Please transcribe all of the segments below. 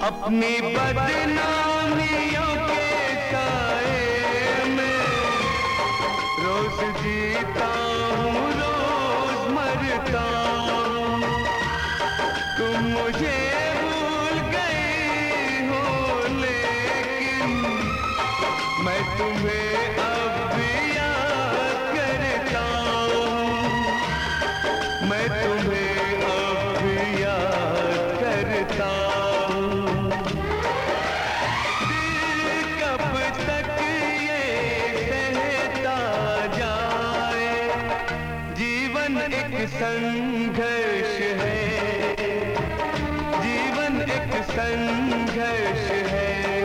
अपनी बदनामियों के साए में रोज जीता हूँ, रोज मरता हूँ। तुम मुझे भूल गई हो, लेकिन मैं तुम्हें अब भी याद करता हूँ। मैं तुम्हें अब भी याद करता हूँ। दिल कब तक ये सहता जाए, जीवन एक संघर्ष है, जीवन एक संघर्ष है।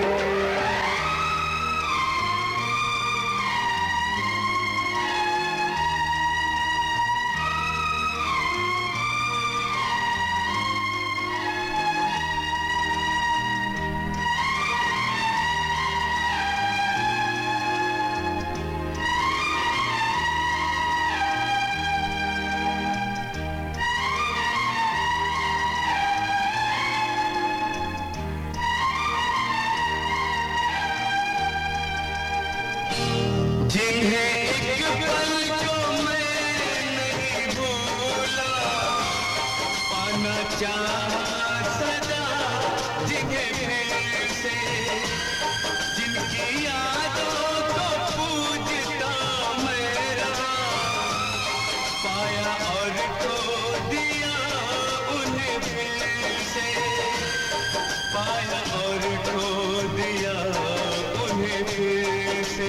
जिन्हें एक पल को मैं नहीं भूला, पाना चाहा सदा जिन्हें फिर से, जिनकी यादों को पूजता मैं रहा, पाया और खो दिया उन्हें फिर से, पाया और खो दिया उन्हें फिर से।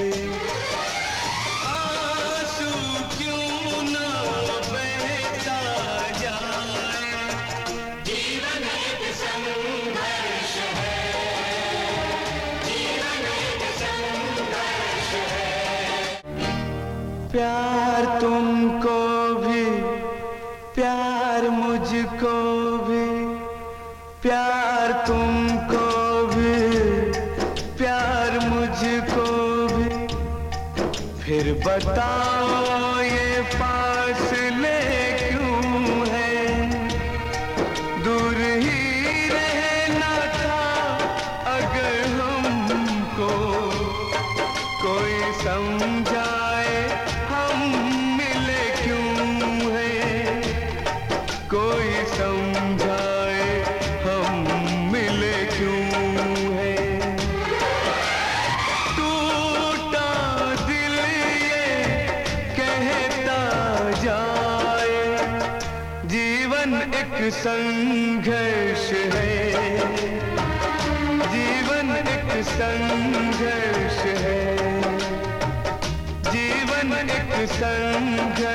प्यार तुमको भी, प्यार मुझको भी, प्यार तुमको भी, प्यार मुझको भी। फिर बताओ ये फासले क्यों हैं, दूर ही रहना था अगर हमको कोई समझाए, हम मिले क्यों हैं, कोई समझाए हम मिले क्यों हैं। टूटा दिल ये कहता जाए, जीवन एक संघर्ष है, जीवन एक संघर्ष है, जीवन एक संघर्ष